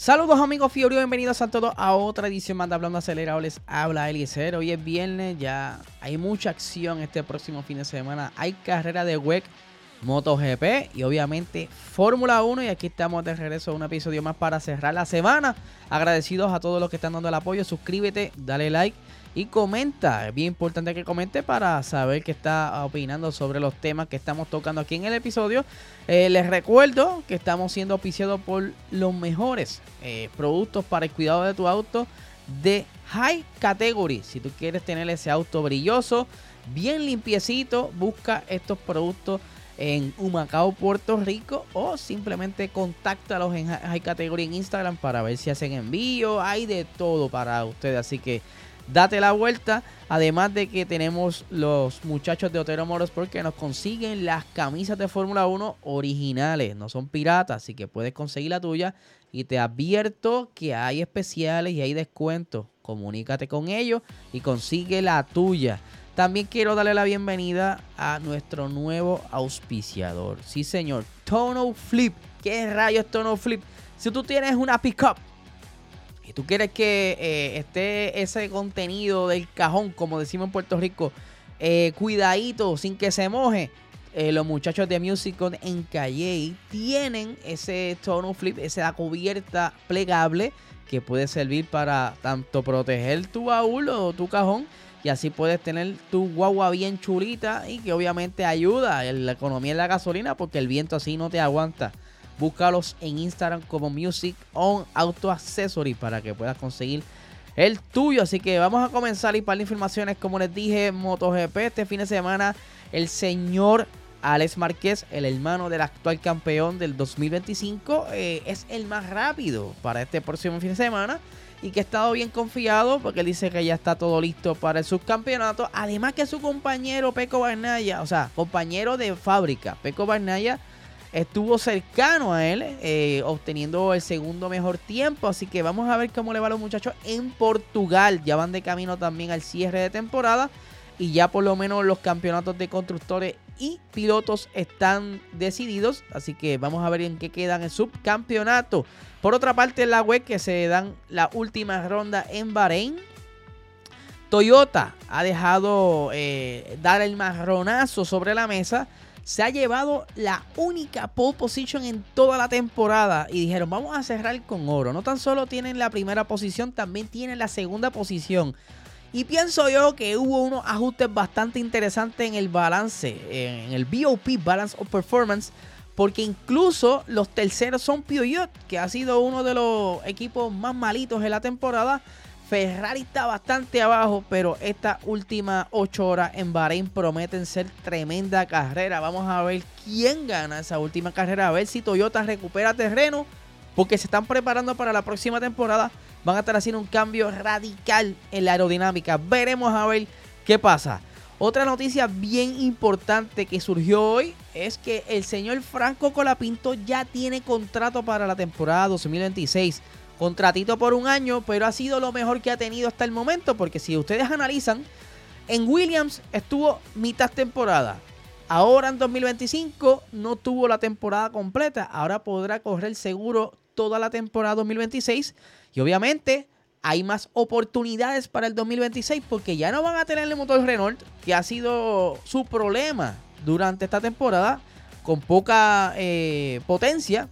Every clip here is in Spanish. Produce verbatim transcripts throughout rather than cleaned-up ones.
Saludos amigos Fiorio, bienvenidos a todos a otra edición más de Hablando Acelerado. Les habla Eliezer. Hoy es viernes, ya hay mucha acción este próximo fin de semana. Hay carrera de W E C, MotoGP y obviamente Fórmula uno. Y aquí estamos de regreso a un episodio más para cerrar la semana. Agradecidos a todos los que están dando el apoyo. Suscríbete, dale like y comenta. Es bien importante que comente para saber qué está opinando sobre los temas que estamos tocando aquí en el episodio. Eh, les recuerdo que estamos siendo auspiciados por los mejores eh, productos para el cuidado de tu auto de High Category. Si tú quieres tener ese auto brilloso, bien limpiecito, busca estos productos en Humacao, Puerto Rico, o simplemente contáctalos en High Category en Instagram para ver si hacen envío. Hay de todo para ustedes, así que date la vuelta. Además de que tenemos los muchachos de Otero Motorsport que nos consiguen las camisas de Fórmula uno originales, no son piratas, así que puedes conseguir la tuya. Y te advierto que hay especiales y hay descuentos. Comunícate con ellos y consigue la tuya. También quiero darle la bienvenida a nuestro nuevo auspiciador. Sí, señor, Tono Flip. ¿Qué rayos es Tono Flip? Si tú tienes una pickup y tú quieres que eh, esté ese contenido del cajón, como decimos en Puerto Rico, eh, cuidadito, sin que se moje, eh, los muchachos de Musicon en Calle tienen ese Tono Flip, esa cubierta plegable que puede servir para tanto proteger tu baúl o tu cajón, y así puedes tener tu guagua bien chulita y que obviamente ayuda en la economía de la gasolina porque el viento así no te aguanta. Búscalos en Instagram como Music On Auto Accessory para que puedas conseguir el tuyo. Así que vamos a comenzar y para las informaciones. Como les dije, MotoGP este fin de semana, el señor Alex Márquez, el hermano del actual campeón del dos mil veinticinco, eh, es el más rápido para este próximo fin de semana y que ha estado bien confiado porque él dice que ya está todo listo para el subcampeonato. Además que su compañero Pecco Bagnaia, o sea, compañero de fábrica, Pecco Bagnaia, estuvo cercano a él, eh, obteniendo el segundo mejor tiempo. Así que vamos a ver cómo le va a los muchachos en Portugal. Ya van de camino también al cierre de temporada. Y ya por lo menos los campeonatos de constructores y pilotos están decididos. Así que vamos a ver en qué quedan el subcampeonato. Por otra parte, en la W E C que se dan la última ronda en Bahrein. Toyota ha dejado eh, dar el marronazo sobre la mesa. Se ha llevado la única pole position en toda la temporada y dijeron, vamos a cerrar con oro. No tan solo tienen la primera posición, también tienen la segunda posición. Y pienso yo que hubo unos ajustes bastante interesantes en el balance, en el B O P, Balance of Performance, porque incluso los terceros son Peugeot, que ha sido uno de los equipos más malitos de la temporada. Ferrari está bastante abajo, pero estas últimas ocho horas en Bahrein prometen ser tremenda carrera. Vamos a ver quién gana esa última carrera, a ver si Toyota recupera terreno, porque se están preparando para la próxima temporada. Van a estar haciendo un cambio radical en la aerodinámica. Veremos a ver qué pasa. Otra noticia bien importante que surgió hoy es que el señor Franco Colapinto ya tiene contrato para la temporada dos mil veintiséis. Contratito por un año, pero ha sido lo mejor que ha tenido hasta el momento, porque si ustedes analizan, en Williams estuvo mitad temporada. Ahora en dos mil veinticinco no tuvo la temporada completa. Ahora podrá correr seguro toda la temporada dos mil veintiséis. Y obviamente hay más oportunidades para el dos mil veintiséis porque ya no van a tener el motor Renault, que ha sido su problema durante esta temporada, con poca eh, potencia,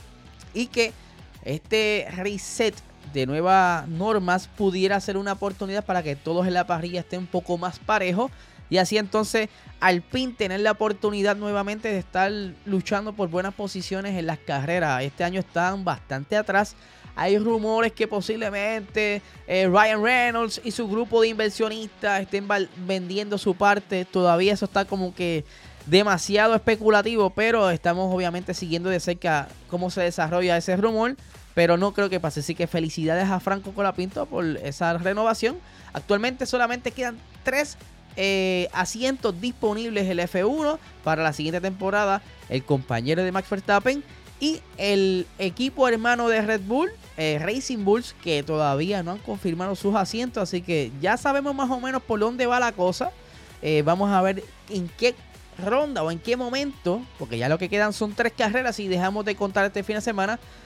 y que este reset de nuevas normas pudiera ser una oportunidad para que todos en la parrilla estén un poco más parejos y así entonces Alpine tener la oportunidad nuevamente de estar luchando por buenas posiciones en las carreras. Este año están bastante atrás. Hay rumores que posiblemente eh, Ryan Reynolds y su grupo de inversionistas estén vendiendo su parte. Todavía eso está como que demasiado especulativo, pero estamos obviamente siguiendo de cerca cómo se desarrolla ese rumor, pero no creo que pase. Así que felicidades a Franco Colapinto por esa renovación. Actualmente solamente quedan tres eh, asientos disponibles en el F uno para la siguiente temporada. El compañero de Max Verstappen y el equipo hermano de Red Bull, eh, Racing Bulls, que todavía no han confirmado sus asientos, así que ya sabemos más o menos por dónde va la cosa. Eh, vamos a ver en qué ronda o en qué momento, porque ya lo que quedan son tres carreras y dejamos de contar este fin de semana,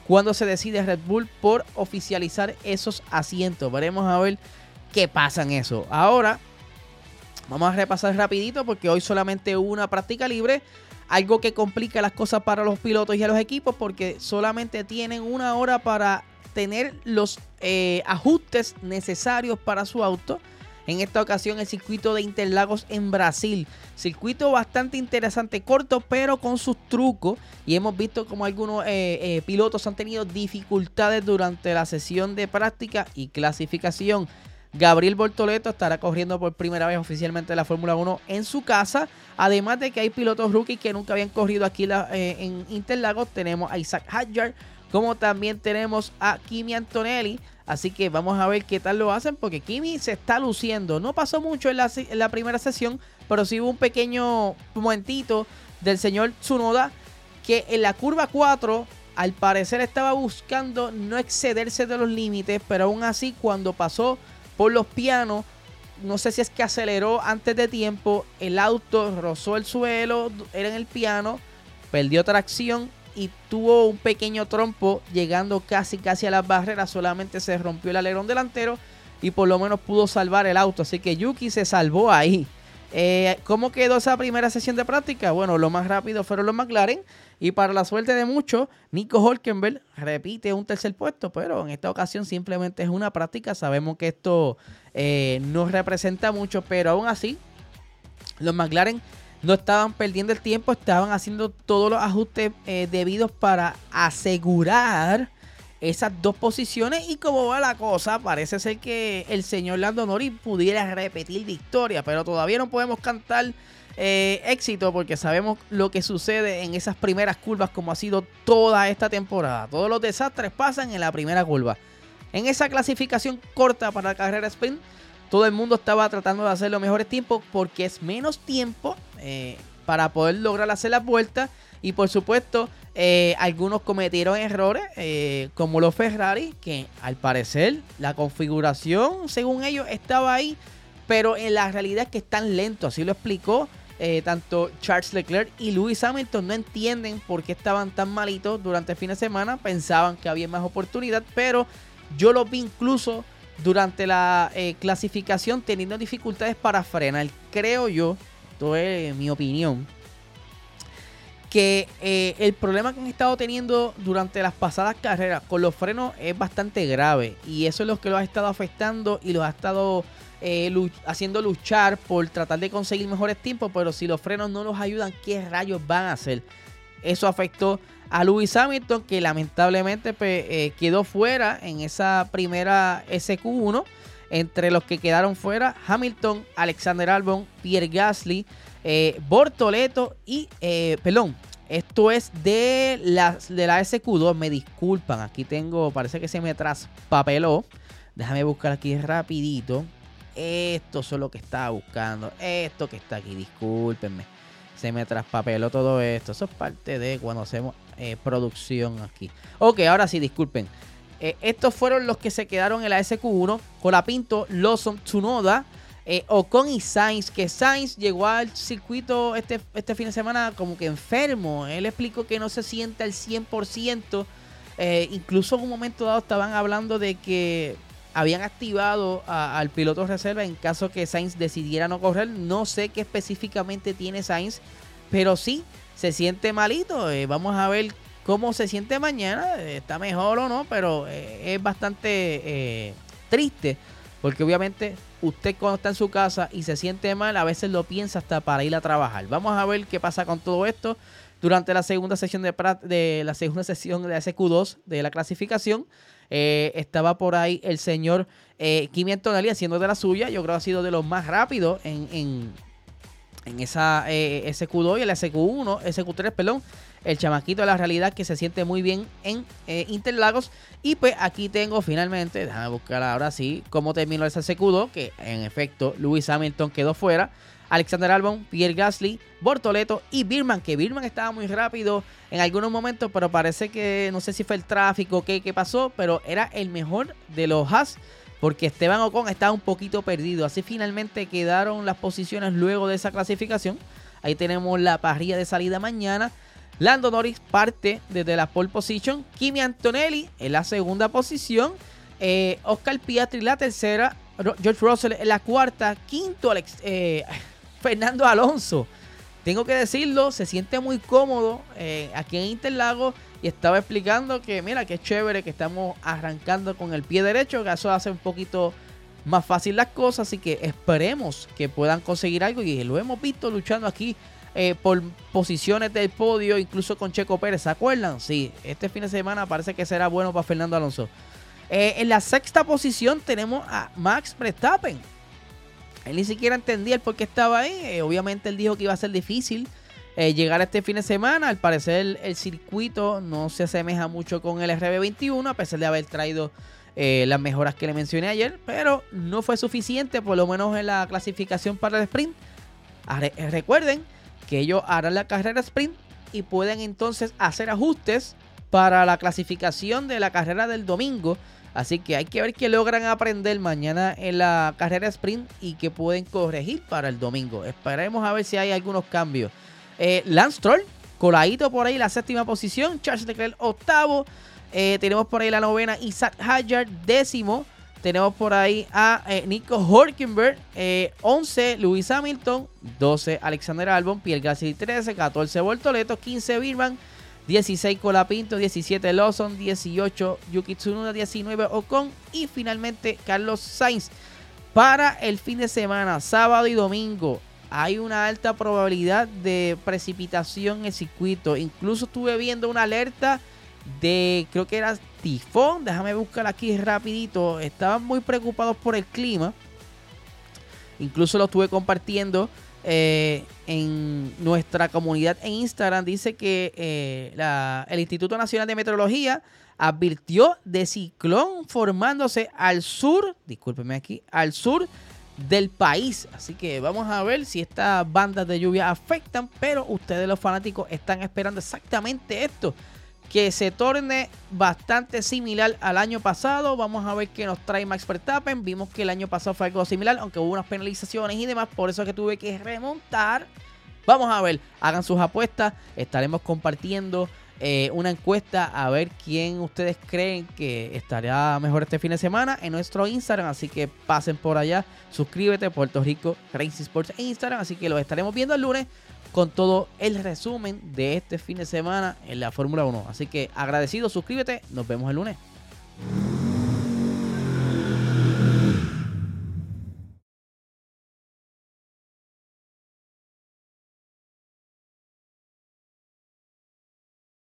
cuando se decide Red Bull por oficializar esos asientos. Veremos a ver qué pasa en eso. Ahora vamos a repasar rapidito porque hoy solamente hubo una práctica libre. Algo que complica las cosas para los pilotos y a los equipos porque solamente tienen una hora para tener los eh, ajustes necesarios para su auto. En esta ocasión el circuito de Interlagos en Brasil. Circuito bastante interesante, corto, pero con sus trucos. Y hemos visto como algunos eh, eh, pilotos han tenido dificultades durante la sesión de práctica y clasificación. Gabriel Bortoleto estará corriendo por primera vez oficialmente la Fórmula uno en su casa. Además de que hay pilotos rookies que nunca habían corrido aquí la, eh, en Interlagos. Tenemos a Isaac Hadjar, como también tenemos a Kimi Antonelli. Así que vamos a ver qué tal lo hacen porque Kimi se está luciendo. No pasó mucho en la, en la primera sesión, pero sí hubo un pequeño momentito del señor Tsunoda que en la curva cuatro al parecer estaba buscando no excederse de los límites, pero aún así cuando pasó por los pianos, no sé si es que aceleró antes de tiempo, el auto rozó el suelo, era en el piano, perdió tracción y tuvo un pequeño trompo llegando casi casi a las barreras. Solamente se rompió el alerón delantero y por lo menos pudo salvar el auto. Así que Yuki se salvó ahí. Eh, ¿Cómo quedó esa primera sesión de práctica? Bueno, lo más rápido fueron los McLaren. Y para la suerte de muchos, Nico Hülkenberg repite un tercer puesto. Pero en esta ocasión simplemente es una práctica. Sabemos que esto eh, no representa mucho. Pero aún así, los McLaren no estaban perdiendo el tiempo, estaban haciendo todos los ajustes eh, debidos para asegurar esas dos posiciones. Y como va la cosa, parece ser que el señor Lando Norris pudiera repetir victoria, pero todavía no podemos cantar eh, éxito porque sabemos lo que sucede en esas primeras curvas, como ha sido toda esta temporada. Todos los desastres pasan en la primera curva. En esa clasificación corta para la carrera sprint, todo el mundo estaba tratando de hacer los mejores tiempos porque es menos tiempo eh, para poder lograr hacer las vueltas. Y por supuesto, eh, algunos cometieron errores, eh, como los Ferrari, que al parecer la configuración, según ellos, estaba ahí, pero en la realidad es que están lentos. Así lo explicó eh, tanto Charles Leclerc y Lewis Hamilton. No entienden por qué estaban tan malitos durante el fin de semana. Pensaban que había más oportunidad, pero yo lo vi incluso durante la eh, clasificación teniendo dificultades para frenar. Creo yo, esto es mi opinión, que eh, el problema que han estado teniendo durante las pasadas carreras con los frenos es bastante grave. Y eso es lo que los ha estado afectando y los ha estado eh, luch- haciendo luchar por tratar de conseguir mejores tiempos. Pero si los frenos no los ayudan, ¿qué rayos van a hacer? Eso afectó a Lewis Hamilton, que lamentablemente pues, eh, quedó fuera en esa primera S Q uno. Entre los que quedaron fuera, Hamilton, Alexander Albon, Pierre Gasly, eh, Bortoleto y, eh, perdón, esto es de la, de la S Q dos, me disculpan, aquí tengo, parece que se me traspapeló. Déjame buscar aquí rapidito. Esto es lo que estaba buscando, esto que está aquí, discúlpenme. Se me traspapeló todo esto. Eso es parte de cuando hacemos eh, producción aquí. Ok, ahora sí, disculpen. Eh, estos fueron los que se quedaron en la S Q uno. Colapinto, Lawson, Tsunoda, eh, Ocon y Sainz. Que Sainz llegó al circuito este, este fin de semana como que enfermo. Él explicó que no se siente al cien por ciento. Eh, incluso en un momento dado estaban hablando de que habían activado a, al piloto reserva en caso que Sainz decidiera no correr. No sé qué específicamente tiene Sainz, pero sí se siente malito. Eh, vamos a ver cómo se siente mañana. Eh, está mejor o no, pero eh, es bastante eh, triste. Porque obviamente usted cuando está en su casa y se siente mal, a veces lo piensa hasta para ir a trabajar. Vamos a ver qué pasa con todo esto durante la segunda sesión de, de la segunda sesión de la S Q dos de la clasificación. Eh, estaba por ahí el señor eh, Kimi Antonelli haciendo de la suya. Yo creo que ha sido de los más rápidos en, en, en esa eh, S Q dos y el S Q uno, S Q tres, perdón. El chamaquito de la realidad que se siente muy bien en eh, Interlagos. Y pues aquí tengo finalmente, déjame buscar ahora sí cómo terminó ese S Q dos, que en efecto Lewis Hamilton quedó fuera. Alexander Albon, Pierre Gasly, Bortoleto y Birman, que Birman estaba muy rápido en algunos momentos, pero parece que no sé si fue el tráfico, qué, qué pasó, pero era el mejor de los Haas, porque Esteban Ocon estaba un poquito perdido. Así finalmente quedaron las posiciones luego de esa clasificación. Ahí tenemos la parrilla de salida mañana. Lando Norris parte desde la pole position. Kimi Antonelli en la segunda posición. Eh, Oscar Piastri en la tercera. George Russell en la cuarta. Quinto, Alex, eh, Fernando Alonso. Tengo que decirlo, se siente muy cómodo eh, aquí en Interlagos. Y estaba explicando que mira, qué chévere que estamos arrancando con el pie derecho. Que eso hace un poquito más fácil las cosas. Así que esperemos que puedan conseguir algo. Y lo hemos visto luchando aquí eh, por posiciones del podio. Incluso con Checo Pérez, ¿se acuerdan? Sí, este fin de semana parece que será bueno para Fernando Alonso. Eh, en la sexta posición tenemos a Max Verstappen. Él ni siquiera entendía el por qué estaba ahí. Eh, obviamente él dijo que iba a ser difícil eh, llegar a este fin de semana. Al parecer el, el circuito no se asemeja mucho con el R B veintiuno, a pesar de haber traído eh, las mejoras que le mencioné ayer. Pero no fue suficiente, por lo menos en la clasificación para el sprint. Re- recuerden que ellos harán la carrera sprint y pueden entonces hacer ajustes para la clasificación de la carrera del domingo. Así que hay que ver qué logran aprender mañana en la carrera sprint y que pueden corregir para el domingo. Esperemos a ver si hay algunos cambios. Eh, Lance Stroll, coladito por ahí la séptima posición. Charles Leclerc octavo. Eh, tenemos por ahí la novena Isaac Hadjar décimo. Tenemos por ahí a eh, Nico Hülkenberg, eh, once Lewis Hamilton, doce Alexander Albon, Pierre Gasly trece, catorce Bortoleto, quince Birman, dieciséis Colapinto, diecisiete Lawson, dieciocho Yuki Tsunoda, diecinueve Ocon y finalmente Carlos Sainz. Para el fin de semana, sábado y domingo, hay una alta probabilidad de precipitación en el circuito. Incluso estuve viendo una alerta de, creo que era tifón, déjame buscar aquí rapidito. Estaban muy preocupados por el clima. Incluso lo estuve compartiendo Eh, en nuestra comunidad en Instagram. Dice que eh, la, el Instituto Nacional de Meteorología advirtió de ciclón formándose al sur, discúlpeme aquí, al sur del país. Así que vamos a ver si estas bandas de lluvia afectan, pero ustedes los fanáticos están esperando exactamente esto, que se torne bastante similar al año pasado. Vamos a ver qué nos trae Max Verstappen. Vimos que el año pasado fue algo similar, aunque hubo unas penalizaciones y demás, por eso es que tuve que remontar. Vamos a ver, hagan sus apuestas. Estaremos compartiendo eh, una encuesta a ver quién ustedes creen que estaría mejor este fin de semana en nuestro Instagram. Así que pasen por allá, suscríbete, Puerto Rico Racing Sports en Instagram. Así que los estaremos viendo el lunes con todo el resumen de este fin de semana en la Fórmula uno. Así que agradecido, suscríbete, nos vemos el lunes.